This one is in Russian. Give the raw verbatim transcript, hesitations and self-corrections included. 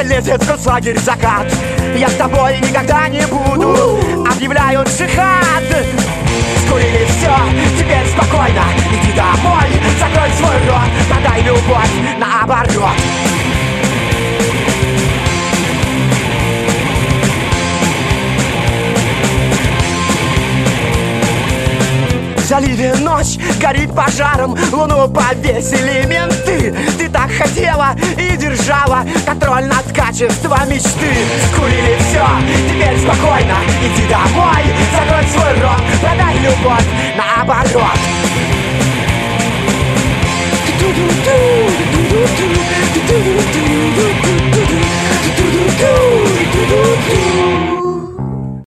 лезет в концлагерь закат. Я с тобой никогда не буду, объявляют джихад. Скурили все, теперь спокойно, иди домой, закрой свой рот, продай любовь наоборот. В заливе ночь горит пожаром, луну повесили менты. Ты так хотела и держала контроль над качеством мечты. Скурили все, теперь спокойно, иди домой, закрой свой рот, продай любовь наоборот. Do do do do do do do do do do do do do do do.